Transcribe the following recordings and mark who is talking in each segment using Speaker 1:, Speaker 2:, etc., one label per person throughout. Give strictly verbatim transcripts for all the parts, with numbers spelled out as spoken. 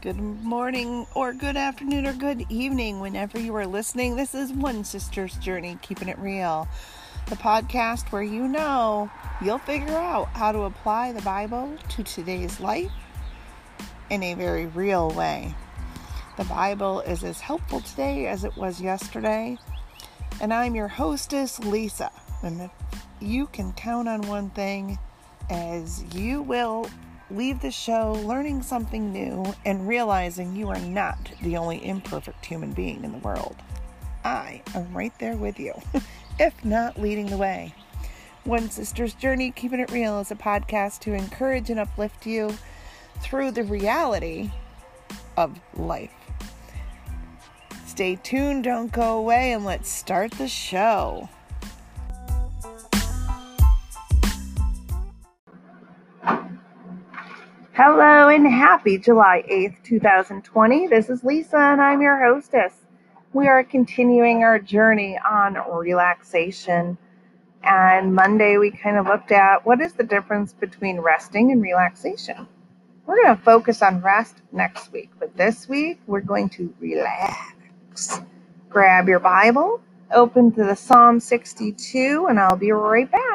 Speaker 1: Good morning or good afternoon or good evening whenever you are listening. This is One Sister's Journey, Keeping It Real, the podcast where you know you'll figure out how to apply the Bible to today's life in a very real way. The Bible is as helpful today as it was yesterday, and I'm your hostess, Lisa. And you can count on one thing, as you will leave the show learning something new and realizing you are not the only imperfect human being in the world. I am right there with you, if not leading the way. One Sister's Journey, Keeping It Real is a podcast to encourage and uplift you through the reality of life. Stay tuned, don't go away, and let's start the show. Hello and happy July eighth, twenty twenty. This is Lisa and I'm your hostess. We are continuing our journey on relaxation. And Monday we kind of looked at what is the difference between resting and relaxation. We're going to focus on rest next week, but this week we're going to relax. Grab your Bible, open to the Psalm sixty-two, and I'll be right back.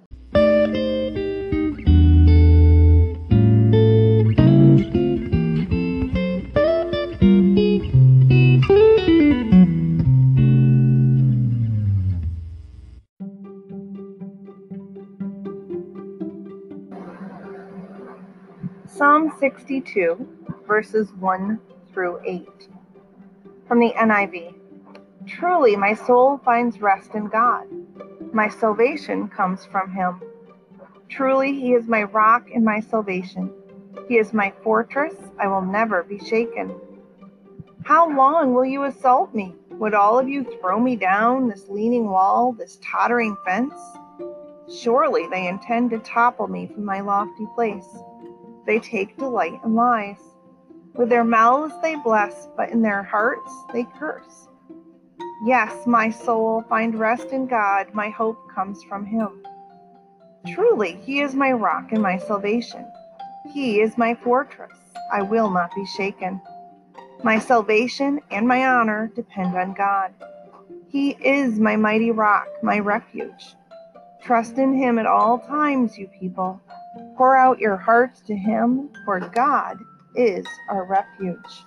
Speaker 1: Psalm sixty-two, verses one through eight. From the N I V. Truly my soul finds rest in God. My salvation comes from him. Truly he is my rock and my salvation. He is my fortress. I will never be shaken. How long will you assault me? Would all of you throw me down this leaning wall, this tottering fence? Surely they intend to topple me from my lofty place. They take delight in lies. With their mouths they bless, but in their hearts they curse. Yes, my soul, find rest in God. My hope comes from him. Truly, he is my rock and my salvation. He is my fortress. I will not be shaken. My salvation and my honor depend on God. He is my mighty rock, my refuge. Trust in him at all times, you people. Pour out your hearts to him, for God is our refuge.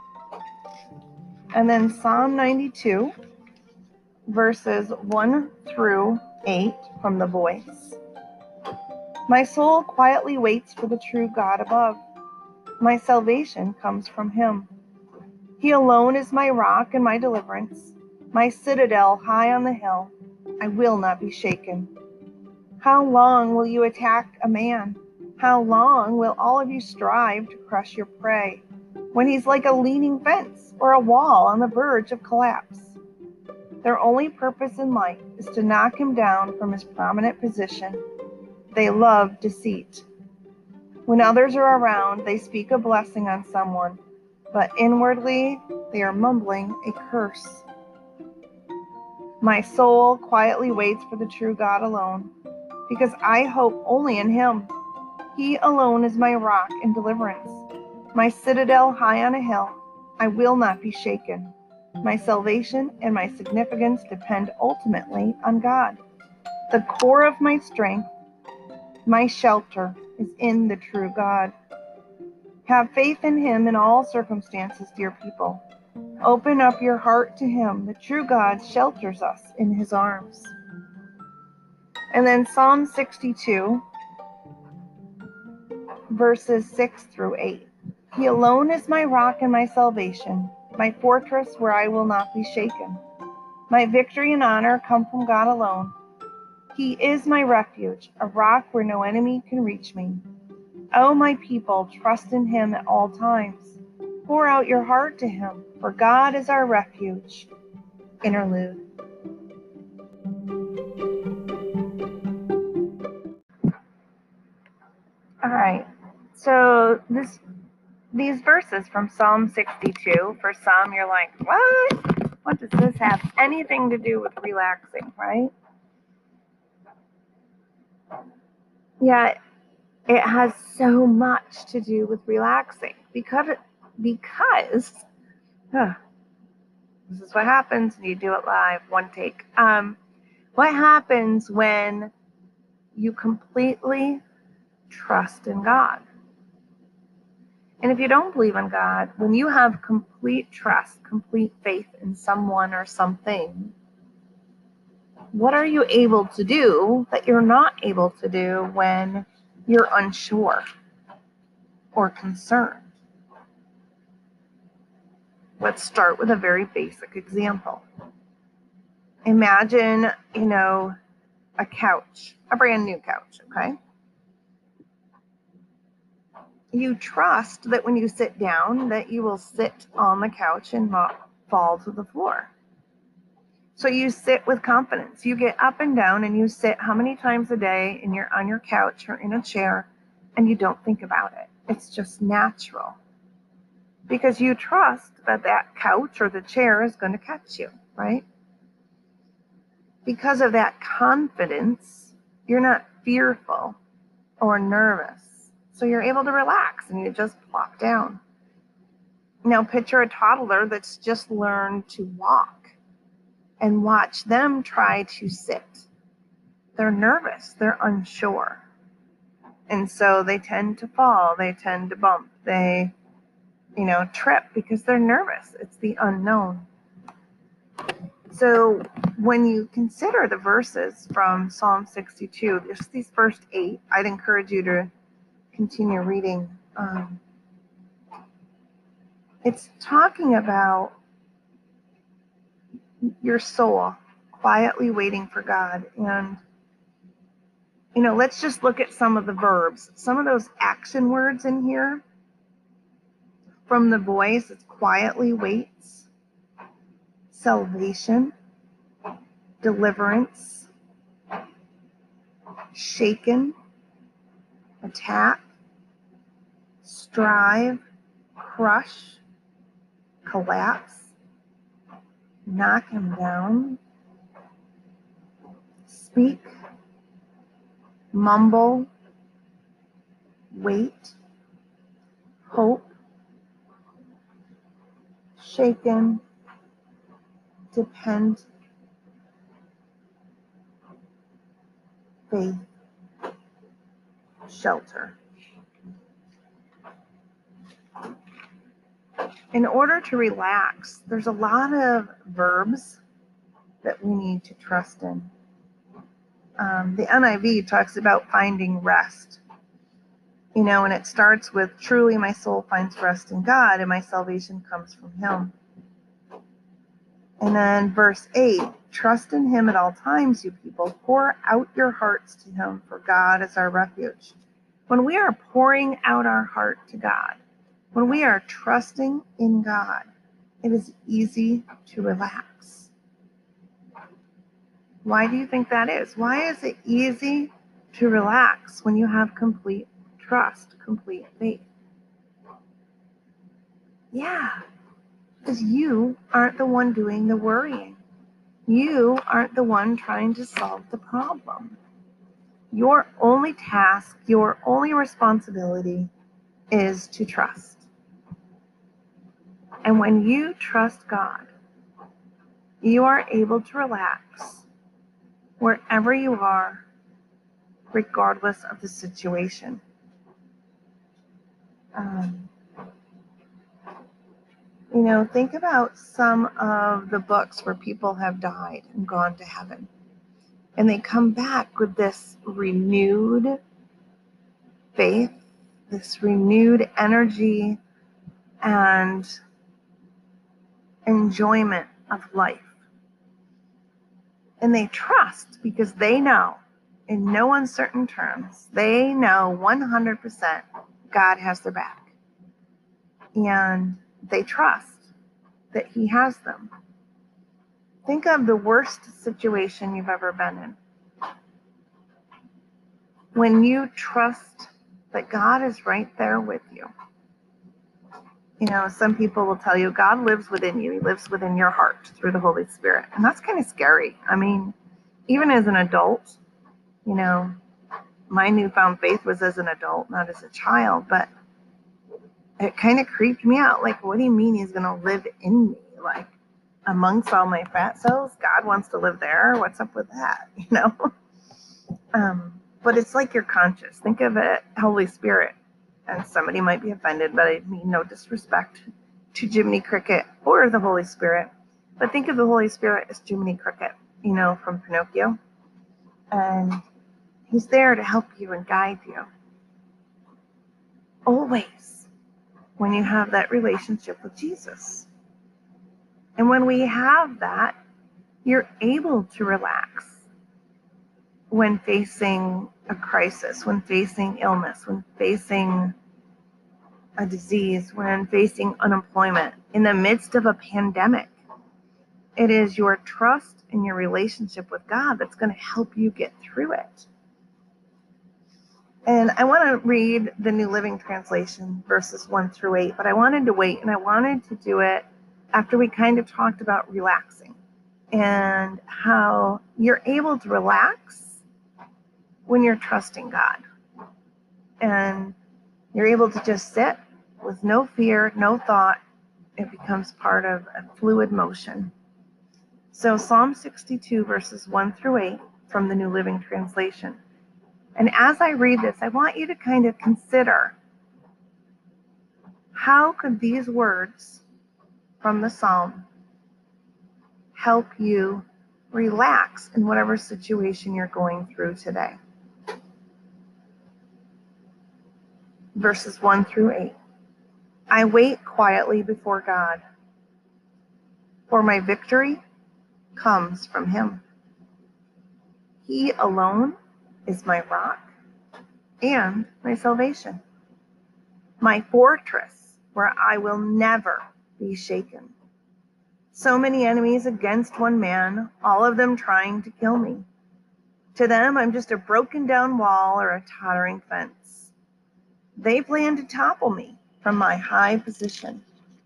Speaker 1: And then Psalm ninety-two, verses one through eight from the Voice. My soul quietly waits for the true God above. My salvation comes from him. He alone is my rock and my deliverance, my citadel high on the hill. I will not be shaken. How long will you attack a man? How long will all of you strive to crush your prey, when he's like a leaning fence or a wall on the verge of collapse? Their only purpose in life is to knock him down from his prominent position. They love deceit. When others are around, they speak a blessing on someone, but inwardly they are mumbling a curse. My soul quietly waits for the true God alone, because I hope only in him. He alone is my rock and deliverance, my citadel high on a hill. I will not be shaken. My salvation and my significance depend ultimately on God. The core of my strength, my shelter, is in the true God. Have faith in him in all circumstances, dear people. Open up your heart to him. The true God shelters us in his arms. And then Psalm sixty-two, verses six through eight. He alone is my rock and my salvation, my fortress where I will not be shaken. My victory and honor come from God alone. He is my refuge, a rock where no enemy can reach me. O my people, trust in him at all times. Pour out your heart to him, for God is our refuge. Interlude. All right, so this these verses from Psalm sixty-two, for some you're like, what? What does this have anything to do with relaxing, right? Yeah, it has so much to do with relaxing because it, Because huh, this is what happens when you do it live, one take. Um, what happens when you completely trust in God? And if you don't believe in God, when you have complete trust, complete faith in someone or something, what are you able to do that you're not able to do when you're unsure or concerned? Let's start with a very basic example. Imagine, you know, a couch, a brand new couch, okay? You trust that when you sit down that you will sit on the couch and not fall to the floor. So you sit with confidence. You get up and down and you sit how many times a day and you're on your couch or in a chair and you don't think about it. It's just natural. Because you trust that that couch or the chair is going to catch you, right? Because of that confidence, you're not fearful or nervous. So you're able to relax and you just plop down. Now picture a toddler that's just learned to walk and watch them try to sit. They're nervous, they're unsure. And so they tend to fall, they tend to bump, they, you know, trip because they're nervous. It's the unknown. So when you consider the verses from Psalm sixty-two, just these first eight, I'd encourage you to continue reading. Um, it's talking about your soul quietly waiting for God. And, you know, let's just look at some of the verbs. Some of those action words in here from the voice, it's quietly waits, salvation, deliverance, shaken, attack, strive, crush, collapse, knock him down, speak, mumble, wait, hope, shaken, depend, faith, shelter. In order to relax, there's a lot of verbs that we need to trust in. Um, the N I V talks about finding rest. You know, and it starts with, truly my soul finds rest in God, and my salvation comes from him. And then verse eight, trust in him at all times, you people. Pour out your hearts to him, for God is our refuge. When we are pouring out our heart to God, when we are trusting in God, it is easy to relax. Why do you think that is? Why is it easy to relax when you have complete trust, complete faith? Yeah, because you aren't the one doing the worrying. You aren't the one trying to solve the problem. Your only task, your only responsibility is to trust. And when you trust God, you are able to relax wherever you are, regardless of the situation. Um, you know, think about some of the books where people have died and gone to heaven. And they come back with this renewed faith, this renewed energy and enjoyment of life. And they trust because they know, in no uncertain terms, they know one hundred percent God has their back. And they trust that he has them. Think of the worst situation you've ever been in. When you trust that God is right there with you. You know, some people will tell you God lives within you. He lives within your heart through the Holy Spirit. And that's kind of scary. I mean, even as an adult, you know, my newfound faith was as an adult, not as a child. But it kind of creeped me out. Like, what do you mean he's going to live in me? Like, amongst all my fat cells, God wants to live there. What's up with that? You know? Um, but it's like your conscience. Think of it, Holy Spirit. And somebody might be offended, but I mean no disrespect to Jiminy Cricket or the Holy Spirit. But think of the Holy Spirit as Jiminy Cricket, you know, from Pinocchio. And he's there to help you and guide you. Always, when you have that relationship with Jesus. And when we have that, you're able to relax when facing a crisis, when facing illness, when facing a disease, when facing unemployment, in the midst of a pandemic. It is your trust and your relationship with God that's going to help you get through it. And I want to read the New Living Translation, verses one through eight, but I wanted to wait, and I wanted to do it after we kind of talked about relaxing and how you're able to relax when you're trusting God. And you're able to just sit with no fear, no thought. It becomes part of a fluid motion. So Psalm sixty-two, verses one through eight from the New Living Translation. And as I read this, I want you to kind of consider, how could these words from the Psalm help you relax in whatever situation you're going through today? Verses one through eight. I wait quietly before God, for my victory comes from him. He alone is my rock and my salvation, my fortress where I will never be shaken. So many enemies against one man, all of them trying to kill me. To them, I'm just a broken down wall or a tottering fence. They plan to topple me from my high position.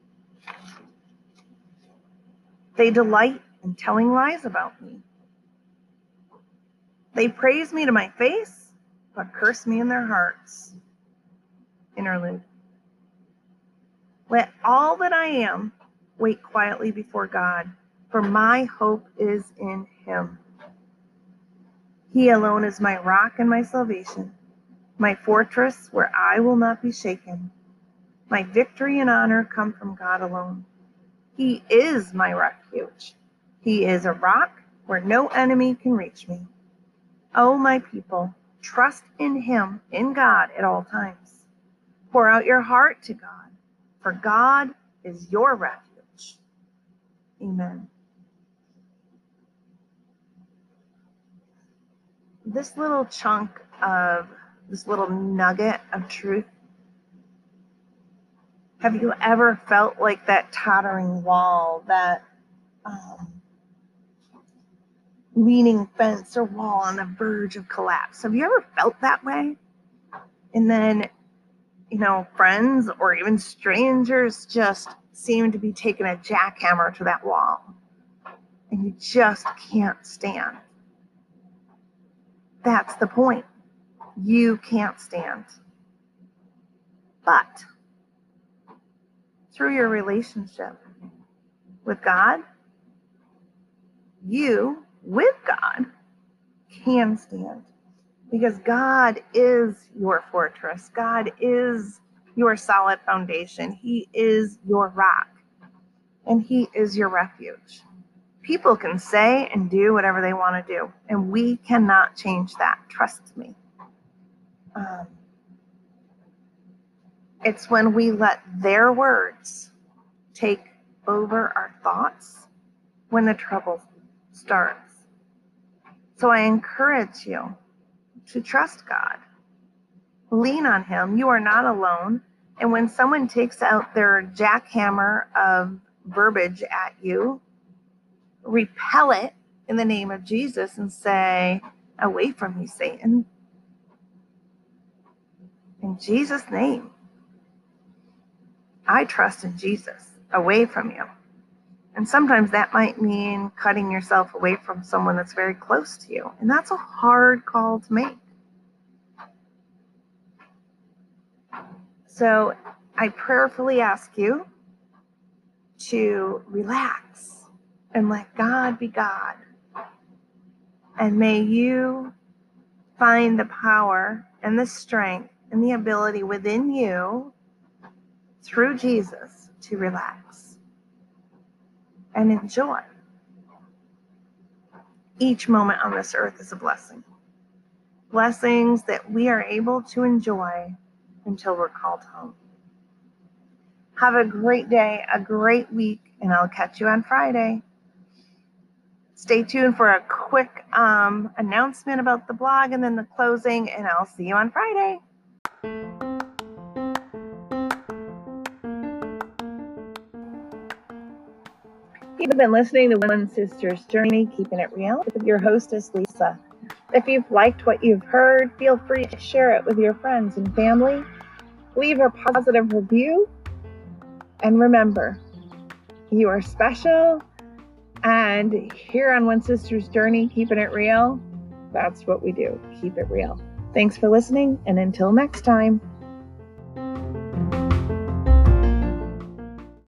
Speaker 1: They delight in telling lies about me. They praise me to my face, but curse me in their hearts. Interlude. Let all that I am wait quietly before God, for my hope is in him. He alone is my rock and my salvation, my fortress where I will not be shaken. My victory and honor come from God alone. He is my refuge. He is a rock where no enemy can reach me. Oh, my people, trust in him, in God at all times. Pour out your heart to God, for God is your refuge. Amen. This little chunk of, this little nugget of truth, have you ever felt like that tottering wall, that um, leaning fence or wall on the verge of collapse? Have you ever felt that way? And then, you know, friends or even strangers just seem to be taking a jackhammer to that wall, and you just can't stand. That's the point. You can't stand. But through your relationship with God, you, with God, can stand. Because God is your fortress. God is your solid foundation. He is your rock. And he is your refuge. People can say and do whatever they want to do, and we cannot change that. Trust me. Um, it's when we let their words take over our thoughts when the trouble starts. So I encourage you to trust God. Lean on him. You are not alone. And when someone takes out their jackhammer of verbiage at you, repel it in the name of Jesus and say, away from me, Satan. In Jesus' name. I trust in Jesus. Away from you. And sometimes that might mean cutting yourself away from someone that's very close to you. And that's a hard call to make. So I prayerfully ask you to relax and let God be God. And may you find the power and the strength and the ability within you through Jesus to relax and enjoy. Each moment on this earth is a blessing. Blessings that we are able to enjoy until we're called home. Have a great day, a great week, and I'll catch you on Friday. Stay tuned for a quick um, announcement about the blog and then the closing, and I'll see you on Friday. You've been listening to One Sister's Journey, Keeping It Real, with your hostess, Lisa. If you've liked what you've heard, feel free to share it with your friends and family. Leave a positive review. And remember, you are special. And here on One Sister's Journey, Keeping It Real, that's what we do. Keep it real. Thanks for listening. And until next time.